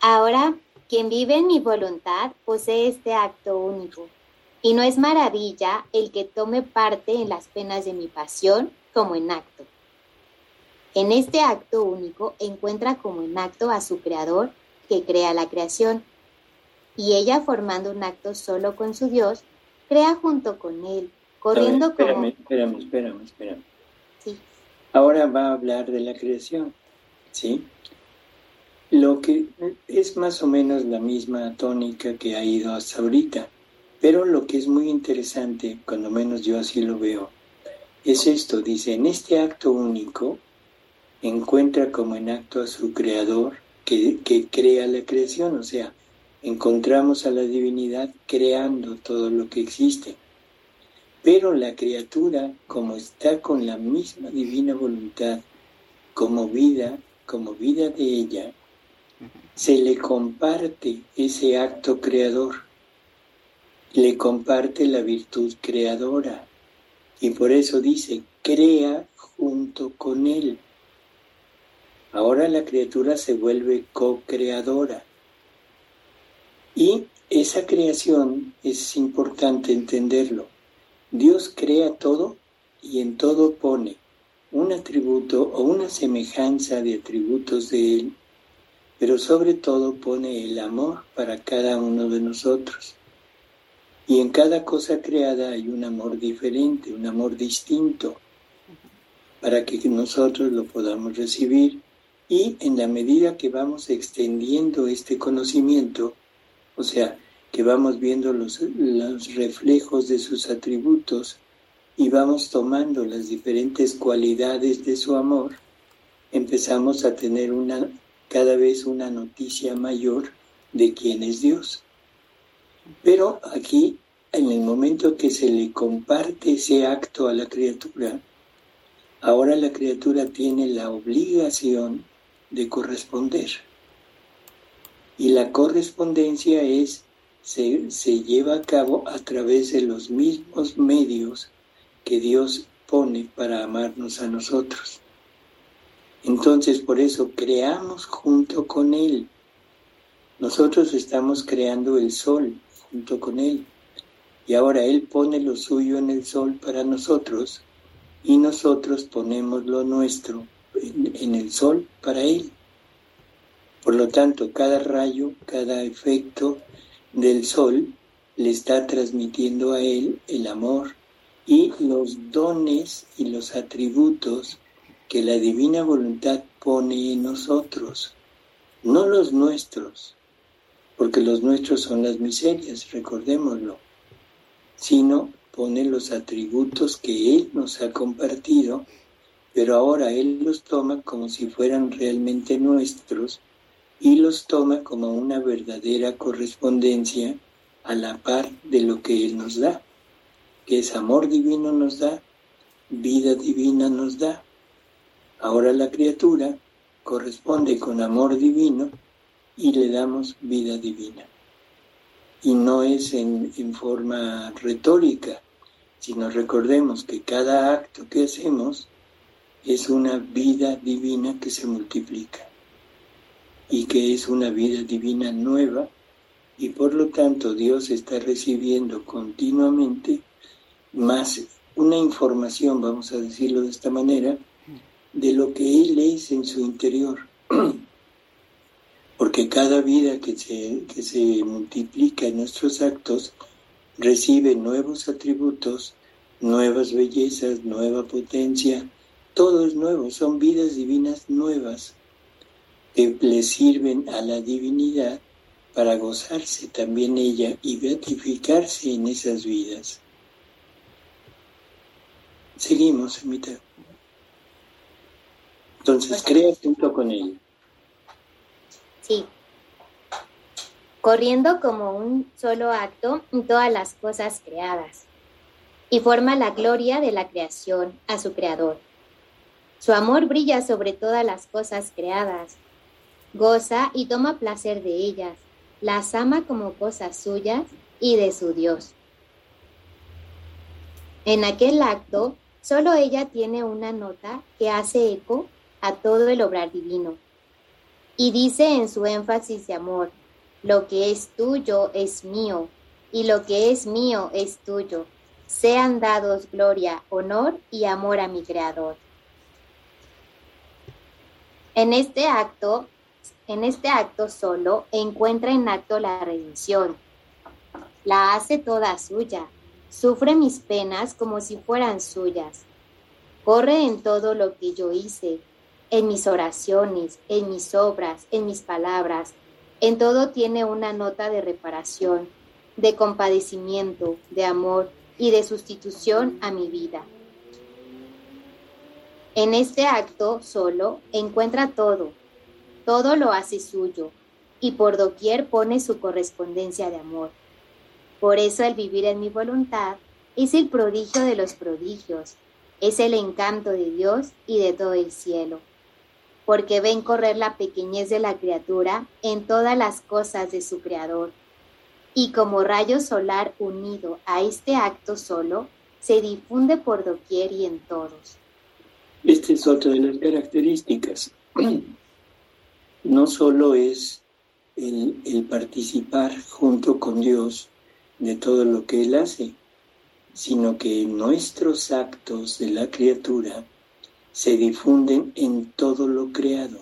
Ahora, quien vive en mi voluntad posee este acto único, y no es maravilla el que tome parte en las penas de mi pasión como en acto. En este acto único encuentra como en acto a su creador que crea la creación, y ella formando un acto solo con su Dios, crea junto con él, corriendo como... Espérame. Sí. Ahora va a hablar de la creación, ¿sí? Lo que es más o menos la misma tónica que ha ido hasta ahorita, pero lo que es muy interesante, cuando menos yo así lo veo, es esto, dice, en este acto único encuentra como en acto a su creador que crea la creación, o sea, encontramos a la divinidad creando todo lo que existe. Pero la criatura, como está con la misma divina voluntad, como vida de ella, se le comparte ese acto creador, le comparte la virtud creadora, y por eso dice, crea junto con él. Ahora la criatura se vuelve co-creadora. Y esa creación es importante entenderlo. Dios crea todo y en todo pone un atributo o una semejanza de atributos de Él, pero sobre todo pone el amor para cada uno de nosotros. Y en cada cosa creada hay un amor diferente, un amor distinto, para que nosotros lo podamos recibir. Y en la medida que vamos extendiendo este conocimiento, o sea, que vamos viendo los reflejos de sus atributos y vamos tomando las diferentes cualidades de su amor, empezamos a tener cada vez una noticia mayor de quién es Dios. Pero aquí, en el momento que se le comparte ese acto a la criatura, ahora la criatura tiene la obligación de corresponder. Y la correspondencia se lleva a cabo a través de los mismos medios que Dios pone para amarnos a nosotros. Entonces, por eso creamos junto con Él. Nosotros estamos creando el sol junto con Él. Y ahora Él pone lo suyo en el sol para nosotros y nosotros ponemos lo nuestro en el sol para Él. Por lo tanto, cada rayo, cada efecto del sol le está transmitiendo a Él el amor y los dones y los atributos que la divina voluntad pone en nosotros, no los nuestros, porque los nuestros son las miserias, recordémoslo, sino pone los atributos que Él nos ha compartido, pero ahora Él los toma como si fueran realmente nuestros y los toma como una verdadera correspondencia a la par de lo que Él nos da, que es amor divino nos da, vida divina nos da. Ahora la criatura corresponde con amor divino y le damos vida divina. Y no es en forma retórica, sino recordemos que cada acto que hacemos es una vida divina que se multiplica y que es una vida divina nueva, y por lo tanto Dios está recibiendo continuamente más una información, vamos a decirlo de esta manera, de lo que Él es en su interior. Porque cada vida que se multiplica en nuestros actos recibe nuevos atributos, nuevas bellezas, nueva potencia, todo es nuevo, son vidas divinas nuevas que le sirven a la divinidad para gozarse también ella y beatificarse en esas vidas. Seguimos, Emita. Entonces, crea junto con ella. Sí. Corriendo como un solo acto en todas las cosas creadas, y forma la gloria de la creación a su creador. Su amor brilla sobre todas las cosas creadas, goza y toma placer de ellas, las ama como cosas suyas y de su Dios. En aquel acto, solo ella tiene una nota que hace eco a todo el obrar divino, Y dice en su énfasis de amor, lo que es tuyo es mío, y lo que es mío es tuyo. Sean dados gloria, honor y amor a mi Creador. En este acto solo encuentra en acto la redención. La hace toda suya. Sufre mis penas como si fueran suyas. Corre en todo lo que yo hice, en mis oraciones, en mis obras, en mis palabras. En todo tiene una nota de reparación, de compadecimiento, de amor y de sustitución a mi vida. En este acto solo encuentra todo lo hace suyo, y por doquier pone su correspondencia de amor. Por eso el vivir en mi voluntad es el prodigio de los prodigios, es el encanto de Dios y de todo el cielo, porque ven correr la pequeñez de la criatura en todas las cosas de su Creador, y como rayo solar unido a este acto solo, se difunde por doquier y en todos. Esta es otra de las características. No solo es el participar junto con Dios de todo lo que Él hace, sino que nuestros actos de la criatura se difunden en todo lo creado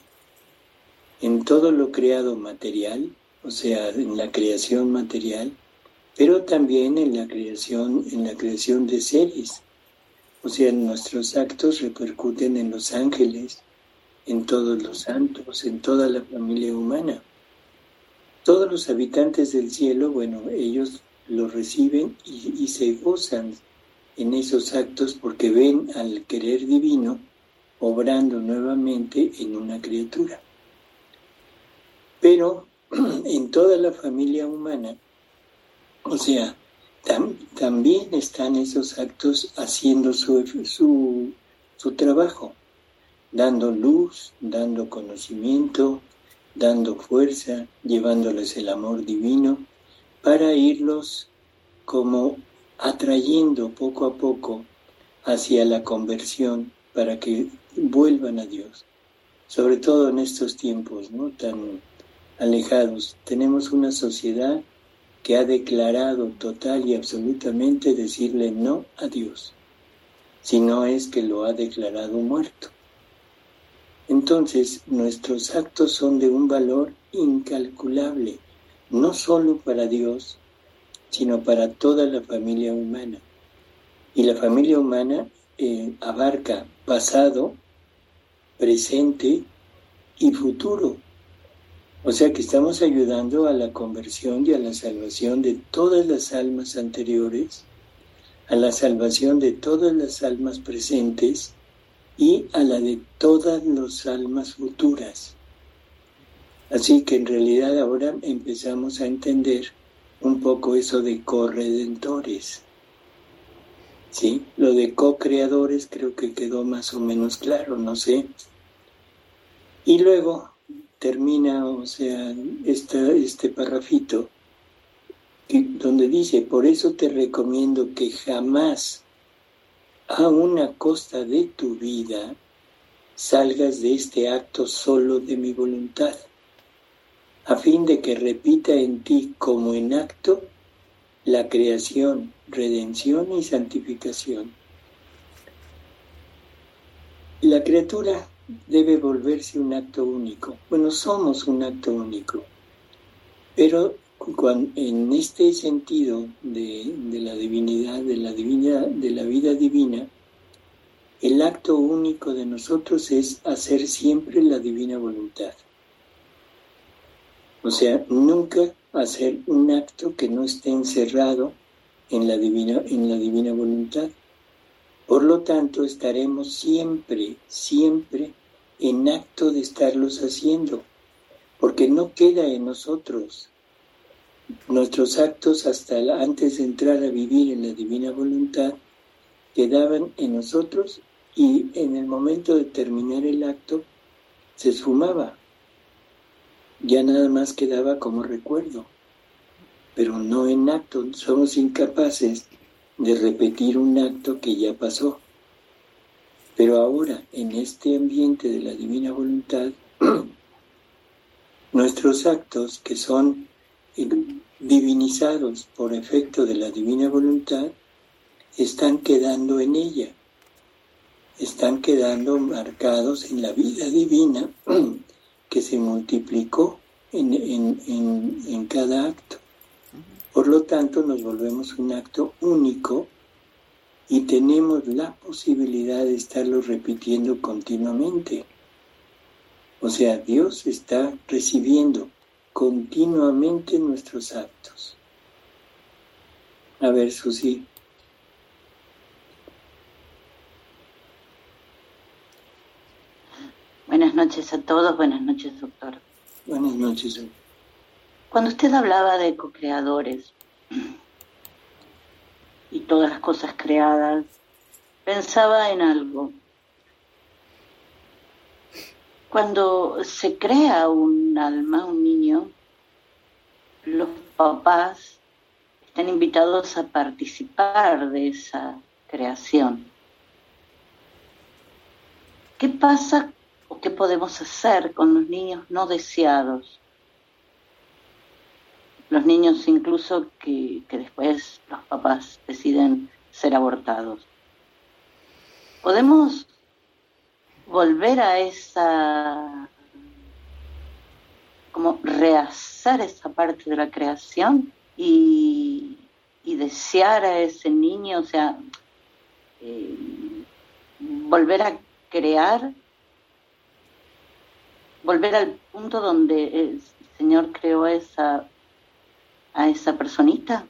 material, o sea, en la creación material, pero también en la creación de seres. O sea, nuestros actos repercuten en los ángeles, en todos los santos, en toda la familia humana. Todos los habitantes del cielo, ellos lo reciben y se gozan en esos actos porque ven al querer divino obrando nuevamente en una criatura. Pero en toda la familia humana, o sea, también están esos actos haciendo su trabajo, dando luz, dando conocimiento, dando fuerza, llevándoles el amor divino, para irlos como atrayendo poco a poco hacia la conversión, para que vuelvan a Dios. Sobre todo en estos tiempos, ¿no?, tan alejados. Tenemos una sociedad que ha declarado total y absolutamente decirle no a Dios, si no es que lo ha declarado muerto. Entonces, nuestros actos son de un valor incalculable, no solo para Dios, sino para toda la familia humana. Y la familia humana abarca pasado, presente y futuro. O sea que estamos ayudando a la conversión y a la salvación de todas las almas anteriores, a la salvación de todas las almas presentes y a la de todas las almas futuras. Así que en realidad ahora empezamos a entender un poco eso de corredentores. ¿Sí? Lo de co-creadores creo que quedó más o menos claro, no sé. Y luego termina, o sea, este parrafito donde dice: por eso te recomiendo que jamás, aun a costa de tu vida, salgas de este acto solo de mi voluntad, a fin de que repita en ti como en acto la creación, redención y santificación. La criatura debe volverse un acto único. Bueno, somos un acto único, pero en este sentido de la divinidad, de la vida divina, el acto único de nosotros es hacer siempre la divina voluntad. O sea, nunca hacer un acto que no esté encerrado en la divina voluntad. Por lo tanto, estaremos siempre en acto de estarlos haciendo, porque no queda en nosotros. Nuestros actos hasta antes de entrar a vivir en la divina voluntad quedaban en nosotros, y en el momento de terminar el acto se esfumaba. Ya nada más quedaba como recuerdo, pero no en acto. Somos incapaces de repetir un acto que ya pasó. Pero ahora, en este ambiente de la divina voluntad, Nuestros actos, que son divinizados por efecto de la divina voluntad, están quedando en ella, están quedando marcados en la vida divina que se multiplicó en cada acto. Por lo tanto, nos volvemos un acto único y tenemos la posibilidad de estarlo repitiendo continuamente. O sea, Dios está recibiendo continuamente nuestros actos. A ver, Susi. Buenas noches a todos, buenas noches, doctor. Buenas noches, doctor. Cuando usted hablaba de co-creadores y todas las cosas creadas, pensaba en algo. Cuando se crea un alma, un niño, los papás están invitados a participar de esa creación. ¿Qué pasa o qué podemos hacer con los niños no deseados? Los niños incluso que después los papás deciden ser abortados. ¿Podemos volver a como rehacer esa parte de la creación y desear a ese niño, o sea, volver a crear, volver al punto donde el Señor creó a esa personita?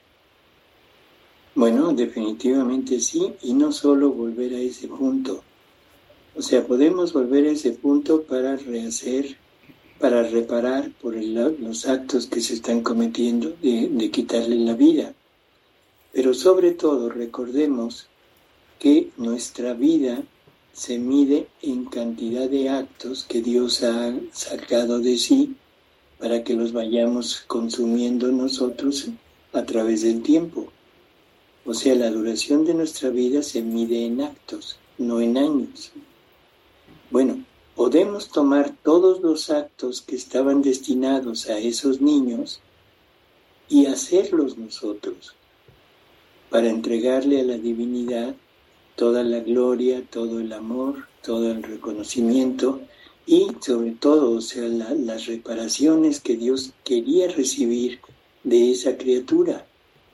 Bueno, definitivamente sí, y no solo volver a ese punto. O sea, podemos volver a ese punto para rehacer, para reparar por los actos que se están cometiendo de quitarle la vida. Pero sobre todo recordemos que nuestra vida se mide en cantidad de actos que Dios ha sacado de sí para que los vayamos consumiendo nosotros a través del tiempo. O sea, la duración de nuestra vida se mide en actos, no en años. Bueno, podemos tomar todos los actos que estaban destinados a esos niños y hacerlos nosotros para entregarle a la divinidad toda la gloria, todo el amor, todo el reconocimiento y sobre todo, o sea, las reparaciones que Dios quería recibir de esa criatura.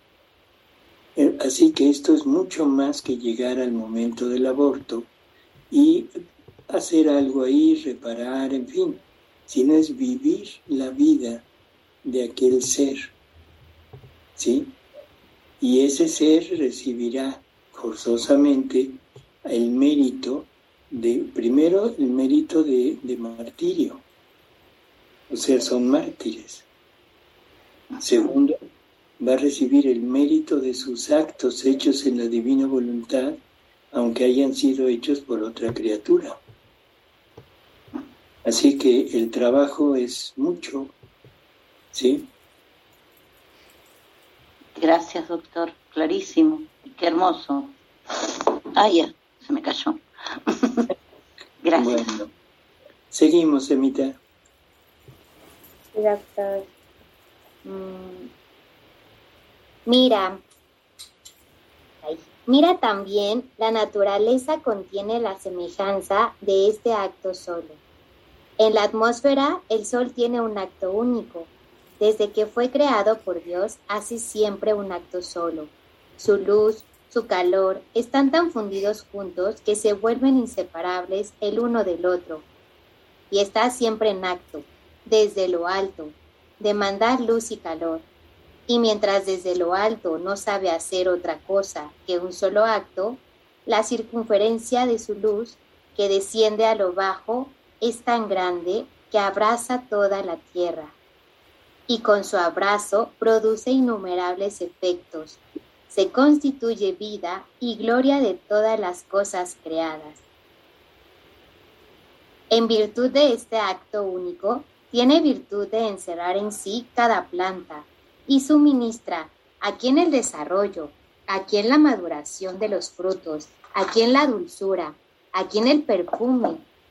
Así que esto es mucho más que llegar al momento del aborto y hacer algo ahí, reparar, en fin, sino es vivir la vida de aquel ser, ¿sí? Y ese ser recibirá forzosamente el mérito primero el mérito de martirio, o sea, son mártires. Segundo, va a recibir el mérito de sus actos hechos en la divina voluntad, aunque hayan sido hechos por otra criatura. Así que el trabajo es mucho, ¿sí? Gracias, doctor. Clarísimo. Qué hermoso. Ya, se me cayó. Gracias. Bueno, seguimos, Emita. Sí, doctor. Mira también, la naturaleza contiene la semejanza de este acto solo. En la atmósfera, el Sol tiene un acto único. Desde que fue creado por Dios, hace siempre un acto solo. Su luz, su calor, están tan fundidos juntos que se vuelven inseparables el uno del otro. Y está siempre en acto, desde lo alto, de mandar luz y calor. Y mientras desde lo alto no sabe hacer otra cosa que un solo acto, la circunferencia de su luz, que desciende a lo bajo, es tan grande que abraza toda la tierra. Y con su abrazo produce innumerables efectos. Se constituye vida y gloria de todas las cosas creadas. En virtud de este acto único, tiene virtud de encerrar en sí cada planta y suministra aquí en el desarrollo, aquí en la maduración de los frutos, aquí en la dulzura, aquí en el perfume,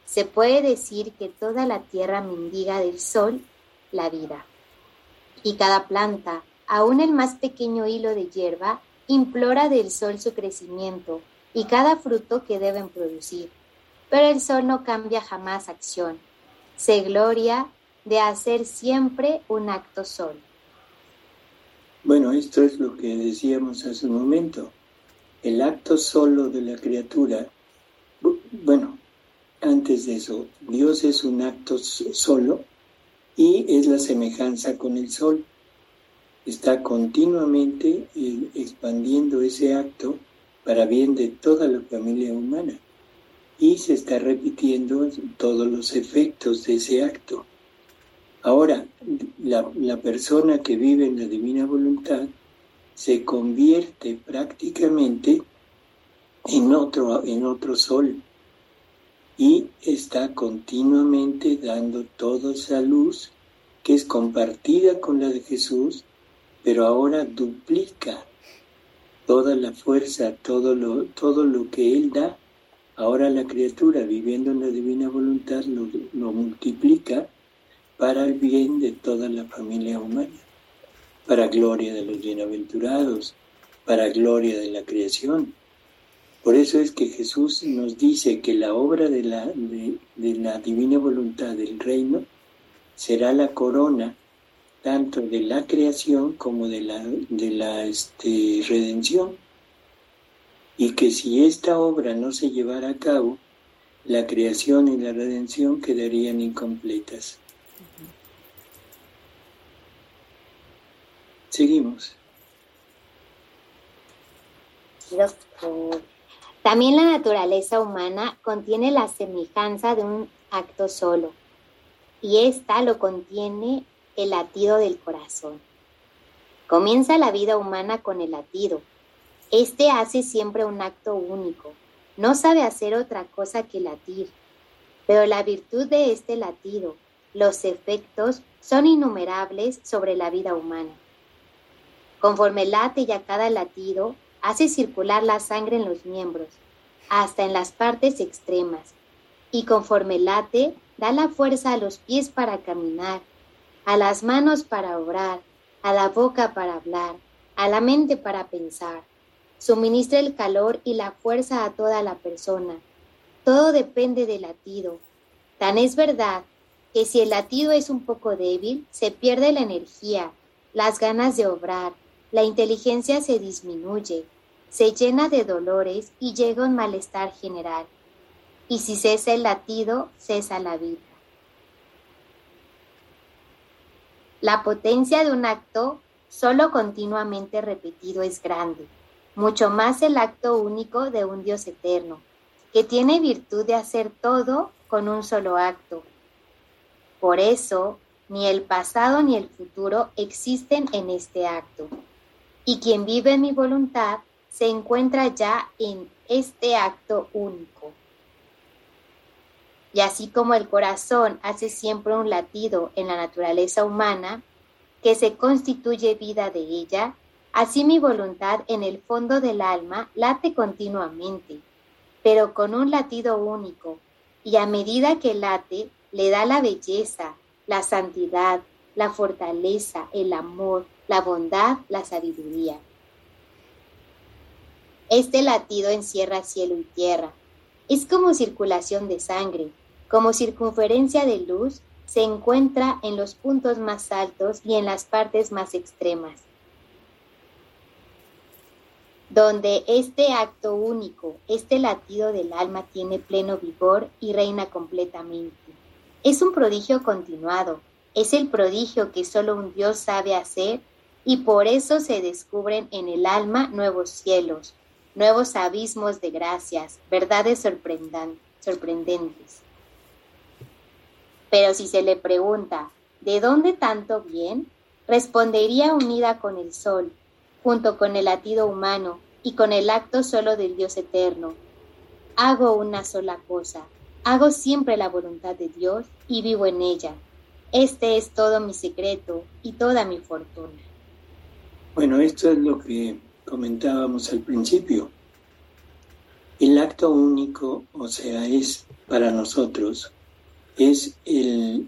Se puede decir que toda la tierra mendiga del sol la vida. Y cada planta, aún el más pequeño hilo de hierba, implora del sol su crecimiento y cada fruto que deben producir. Pero el sol no cambia jamás acción. Se gloria de hacer siempre un acto sol. Bueno, esto es lo que decíamos hace un momento. El acto solo de la criatura, bueno, antes de eso, Dios es un acto solo y es la semejanza con el sol. Está continuamente expandiendo ese acto para bien de toda la familia humana y se está repitiendo todos los efectos de ese acto. Ahora, la persona que vive en la divina voluntad se convierte prácticamente en otro sol y está continuamente dando toda esa luz que es compartida con la de Jesús, pero ahora duplica toda la fuerza, todo lo que Él da. Ahora la criatura viviendo en la divina voluntad lo multiplica para el bien de toda la familia humana, para gloria de los bienaventurados, para gloria de la creación. Por eso es que Jesús nos dice que la obra de la divina voluntad del reino será la corona tanto de la creación como de la redención. Y que si esta obra no se llevara a cabo, la creación y la redención quedarían incompletas. Seguimos. También la naturaleza humana contiene la semejanza de un acto solo, y ésta lo contiene el latido del corazón. Comienza la vida humana con el latido. Este hace siempre un acto único, no sabe hacer otra cosa que latir, pero la virtud de este latido, los efectos son innumerables sobre la vida humana. Conforme late y a cada latido, hace circular la sangre en los miembros, hasta en las partes extremas, y conforme late, da la fuerza a los pies para caminar, a las manos para obrar, a la boca para hablar, a la mente para pensar. Suministra el calor y la fuerza a toda la persona. Todo depende del latido. Tan es verdad que si el latido es un poco débil, se pierde la energía, las ganas de obrar, la inteligencia se disminuye, se llena de dolores y llega un malestar general. Y si cesa el latido, cesa la vida. La potencia de un acto solo continuamente repetido es grande, mucho más el acto único de un Dios eterno, que tiene virtud de hacer todo con un solo acto. Por eso, ni el pasado ni el futuro existen en este acto. Y quien vive en mi voluntad se encuentra ya en este acto único. Y así como el corazón hace siempre un latido en la naturaleza humana, que se constituye vida de ella, así mi voluntad en el fondo del alma late continuamente, pero con un latido único, y a medida que late, le da la belleza, la santidad, la fortaleza, el amor, la bondad, la sabiduría. Este latido encierra cielo y tierra. Es como circulación de sangre, como circunferencia de luz, se encuentra en los puntos más altos y en las partes más extremas, donde este acto único, este latido del alma tiene pleno vigor y reina completamente. Es un prodigio continuado, es el prodigio que solo un Dios sabe hacer y por eso se descubren en el alma nuevos cielos, nuevos abismos de gracias, verdades sorprendentes. Pero si se le pregunta, ¿de dónde tanto bien?, respondería unida con el sol, junto con el latido humano y con el acto solo del Dios eterno. Hago una sola cosa, hago siempre la voluntad de Dios y vivo en ella. Este es todo mi secreto y toda mi fortuna. Bueno, esto es lo que comentábamos al principio. El acto único, o sea, es para nosotros, es el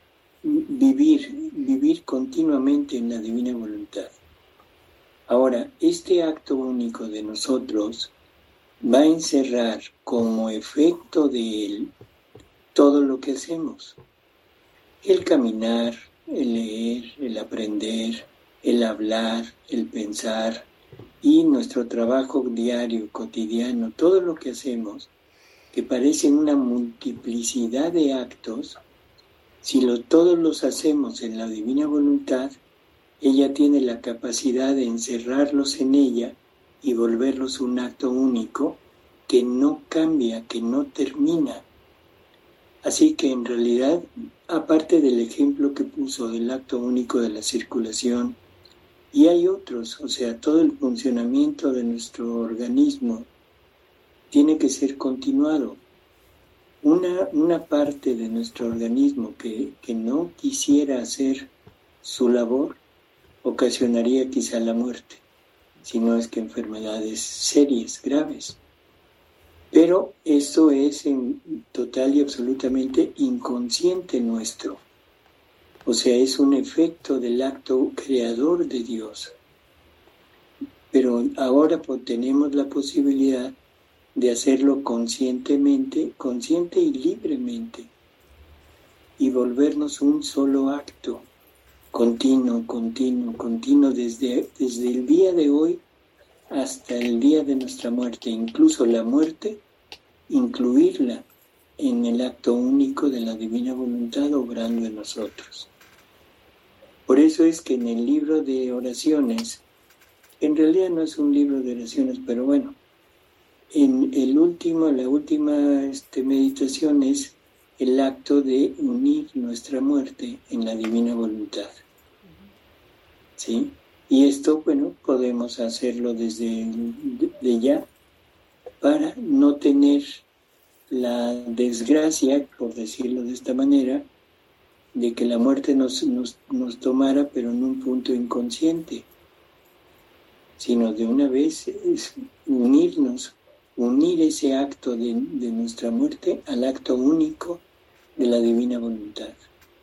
vivir continuamente en la divina voluntad. Ahora, este acto único de nosotros va a encerrar como efecto de él todo lo que hacemos. El caminar, el leer, el aprender, el hablar, el pensar y nuestro trabajo diario, cotidiano, todo lo que hacemos, que parecen una multiplicidad de actos, si todos los hacemos en la divina voluntad, ella tiene la capacidad de encerrarlos en ella y volverlos un acto único que no cambia, que no termina. Así que en realidad, aparte del ejemplo que puso del acto único de la circulación, y hay otros, o sea, todo el funcionamiento de nuestro organismo tiene que ser continuado. Una parte de nuestro organismo que no quisiera hacer su labor ocasionaría quizá la muerte, si no es que enfermedades serias, graves. Pero eso es en total y absolutamente inconsciente nuestro. O sea, es un efecto del acto creador de Dios. Pero ahora tenemos la posibilidad de hacerlo conscientemente, consciente y libremente, y volvernos un solo acto, continuo, desde el día de hoy hasta el día de nuestra muerte, incluso la muerte, incluirla en el acto único de la divina voluntad obrando en nosotros. Por eso es que en el libro de oraciones, en realidad no es un libro de oraciones, pero bueno, en la última meditación es el acto de unir nuestra muerte en la divina voluntad. ¿Sí? Y esto, bueno, podemos hacerlo desde de ya para no tener la desgracia, por decirlo de esta manera, de que la muerte nos tomara, pero en un punto inconsciente, sino de una vez es unir ese acto de nuestra muerte al acto único de la divina voluntad.